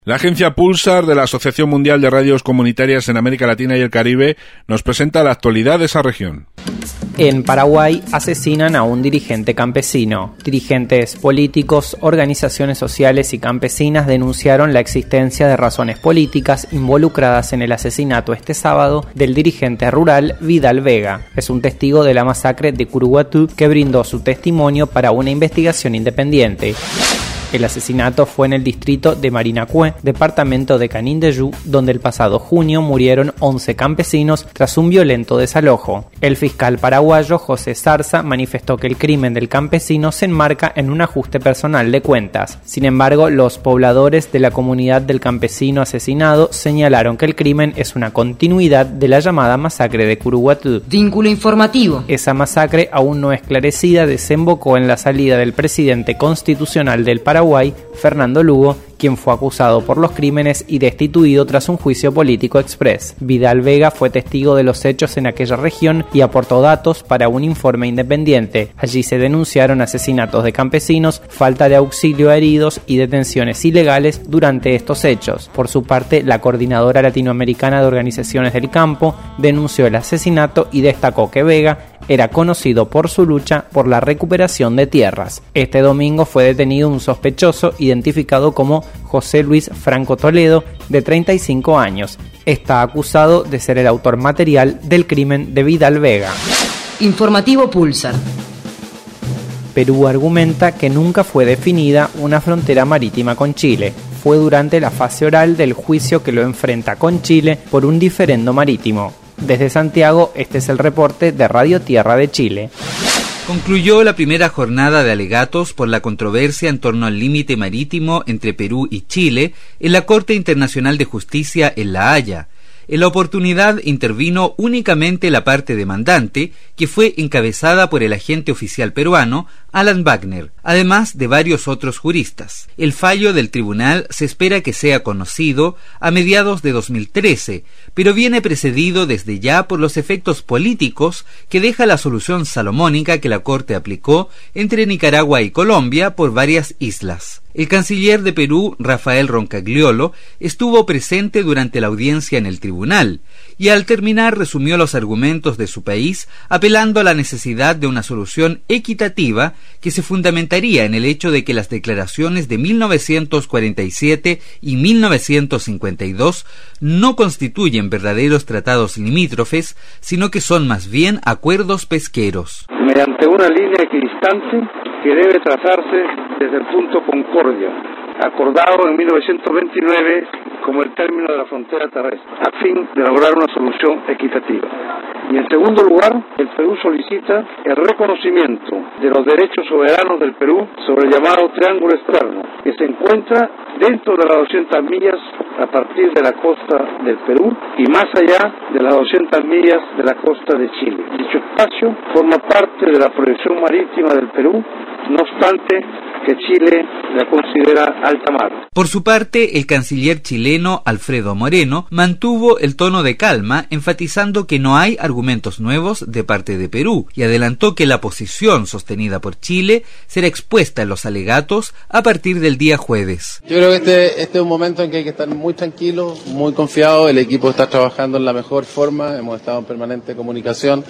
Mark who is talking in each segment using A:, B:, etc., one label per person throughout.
A: La agencia Pulsar de la Asociación Mundial de Radios Comunitarias en América Latina y el Caribe nos presenta la actualidad de esa región.
B: En Paraguay asesinan a un dirigente campesino. Dirigentes políticos, organizaciones sociales y campesinas denunciaron la existencia de razones políticas involucradas en el asesinato este sábado del dirigente rural Vidal Vega. Es un testigo de la masacre de Curuguatú que brindó su testimonio para una investigación independiente. El asesinato fue en el distrito de Marinacué, departamento de Canindeyú, donde el pasado junio murieron 11 campesinos tras un violento desalojo. El fiscal paraguayo José Zarza manifestó que el crimen del campesino se enmarca en un ajuste personal de cuentas. Sin embargo, los pobladores de la comunidad del campesino asesinado señalaron que el crimen es una continuidad de la llamada masacre de Curuguatú.
C: Vínculo informativo.
B: Esa masacre, aún no esclarecida, desembocó en la salida del presidente constitucional del Paraguay, Fernando Lugo, quien fue acusado por los crímenes y destituido tras un juicio político exprés. Vidal Vega fue testigo de los hechos en aquella región y aportó datos para un informe independiente. Allí se denunciaron asesinatos de campesinos, falta de auxilio a heridos y detenciones ilegales durante estos hechos. Por su parte, la Coordinadora Latinoamericana de Organizaciones del Campo denunció el asesinato y destacó que Vega era conocido por su lucha por la recuperación de tierras. Este domingo fue detenido un sospechoso identificado como José Luis Franco Toledo, de 35 años. Está acusado de ser el autor material del crimen de Vidal Vega.
C: Informativo Pulsar.
B: Perú argumenta que nunca fue definida una frontera marítima con Chile. Fue durante la fase oral del juicio que lo enfrenta con Chile por un diferendo marítimo. Desde Santiago, este es el reporte de Radio Tierra de Chile.
D: Concluyó la primera jornada de alegatos por la controversia en torno al límite marítimo entre Perú y Chile en la Corte Internacional de Justicia en La Haya. En la oportunidad intervino únicamente la parte demandante, que fue encabezada por el agente oficial peruano Alan Wagner, además de varios otros juristas. El fallo del tribunal se espera que sea conocido a mediados de 2013, pero viene precedido desde ya por los efectos políticos que deja la solución salomónica que la Corte aplicó entre Nicaragua y Colombia por varias islas. El canciller de Perú, Rafael Roncagliolo, estuvo presente durante la audiencia en el tribunal y al terminar resumió los argumentos de su país apelando a la necesidad de una solución equitativa que se fundamentaría en el hecho de que las declaraciones de 1947 y 1952 no constituyen verdaderos tratados limítrofes, sino que son más bien acuerdos pesqueros.
E: Mediante una línea equidistante que debe trazarse desde el punto Concordia, acordado en 1929 como el término de la frontera terrestre, a fin de lograr una solución equitativa. Y en segundo lugar, el Perú solicita el reconocimiento de los derechos soberanos del Perú sobre el llamado Triángulo Externo, que se encuentra dentro de las 200 millas a partir de la costa del Perú y más allá de las 200 millas de la costa de Chile. Dicho espacio forma parte de la proyección marítima del Perú, no obstante que Chile la considera alta mar.
D: Por su parte, el canciller chileno Alfredo Moreno mantuvo el tono de calma, enfatizando que no hay argumentos nuevos de parte de Perú y adelantó que la posición sostenida por Chile será expuesta en los alegatos a partir del día jueves.
F: Yo creo que este es un momento en que hay que estar muy tranquilo, muy confiado. El equipo está trabajando en la mejor forma, hemos estado en permanente comunicación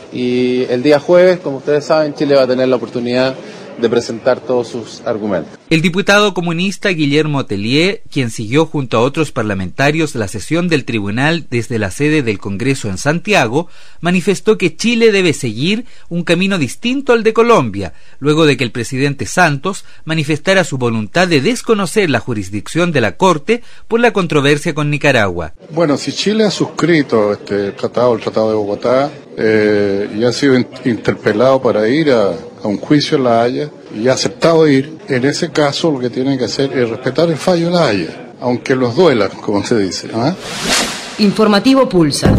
F: y el día jueves, como ustedes saben, Chile va a tener la oportunidad de presentar todos sus argumentos.
D: El diputado comunista Guillermo Tellier, quien siguió junto a otros parlamentarios la sesión del tribunal desde la sede del Congreso en Santiago, manifestó que Chile debe seguir un camino distinto al de Colombia, luego de que el presidente Santos manifestara su voluntad de desconocer la jurisdicción de la Corte por la controversia con Nicaragua.
G: Bueno, si Chile ha suscrito el Tratado de Bogotá, y ha sido interpelado para ir a un juicio en La Haya y ha aceptado ir, en ese caso lo que tienen que hacer es respetar el fallo de La Haya, aunque los duela, como se dice.
C: Informativo Pulsar.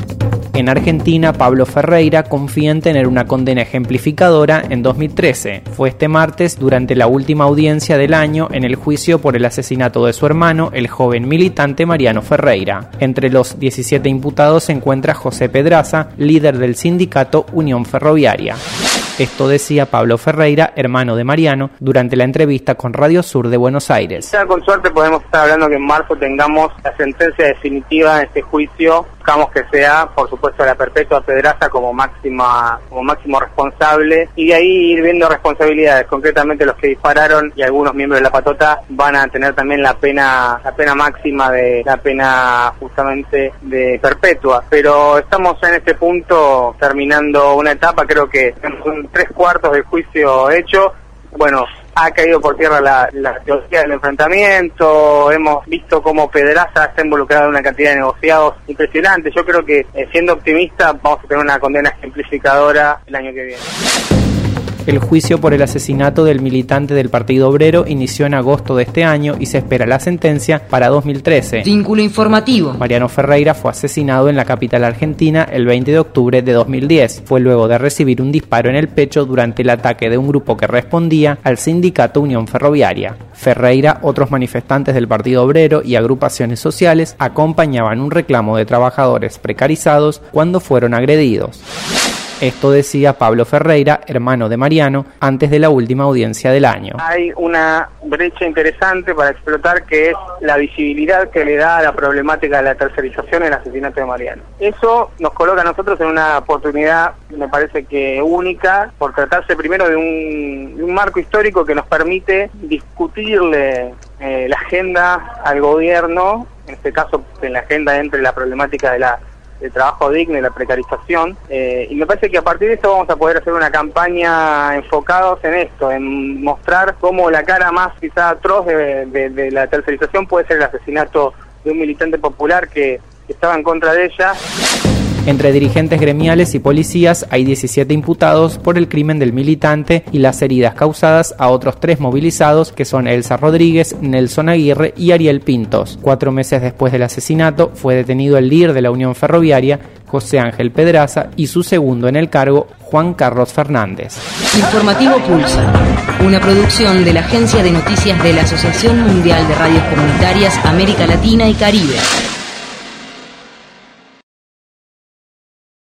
B: En Argentina, Pablo Ferreira confía en tener una condena ejemplificadora en 2013. Fue este martes durante la última audiencia del año en el juicio por el asesinato de su hermano, el joven militante Mariano Ferreira. Entre los 17 imputados se encuentra José Pedraza, líder del sindicato Unión Ferroviaria. Esto decía Pablo Ferreira, hermano de Mariano, durante la entrevista con Radio Sur de Buenos Aires.
H: Ya con suerte podemos estar hablando que en marzo tengamos la sentencia definitiva en este juicio. Buscamos que sea, por supuesto, la perpetua Pedraza como máximo responsable, y de ahí ir viendo responsabilidades. Concretamente los que dispararon y algunos miembros de la patota van a tener también la pena máxima de la pena justamente de perpetua. Pero estamos en este punto terminando una etapa, creo que son 3/4 del juicio hecho. Bueno, ha caído por tierra la teoría del enfrentamiento, hemos visto cómo Pedraza está involucrado en una cantidad de negociados impresionante. Yo creo que, siendo optimista, vamos a tener una condena ejemplificadora el año que viene.
B: El juicio por el asesinato del militante del Partido Obrero inició en agosto de este año y se espera la sentencia para 2013.
C: Vínculo informativo.
B: Mariano Ferreira fue asesinado en la capital argentina el 20 de octubre de 2010. Fue luego de recibir un disparo en el pecho durante el ataque de un grupo que respondía al sindicato Unión Ferroviaria. Ferreira, otros manifestantes del Partido Obrero y agrupaciones sociales acompañaban un reclamo de trabajadores precarizados cuando fueron agredidos. Esto decía Pablo Ferreira, hermano de Mariano, antes de la última audiencia del año.
H: Hay una brecha interesante para explotar, que es la visibilidad que le da a la problemática de la tercerización en el asesinato de Mariano. Eso nos coloca a nosotros en una oportunidad, me parece que única, por tratarse primero de un marco histórico que nos permite discutirle la agenda al gobierno, en este caso en la agenda entre la problemática del trabajo digno y la precarización, y me parece que a partir de esto vamos a poder hacer una campaña enfocados en esto, en mostrar cómo la cara más quizá atroz de la tercerización puede ser el asesinato de un militante popular que estaba en contra de ella.
B: Entre dirigentes gremiales y policías hay 17 imputados por el crimen del militante y las heridas causadas a otros 3 movilizados, que son Elsa Rodríguez, Nelson Aguirre y Ariel Pintos. 4 meses después del asesinato fue detenido el líder de la Unión Ferroviaria, José Ángel Pedraza, y su segundo en el cargo, Juan Carlos Fernández.
C: Informativo Pulsar, una producción de la Agencia de Noticias de la Asociación Mundial de Radios Comunitarias América Latina y Caribe.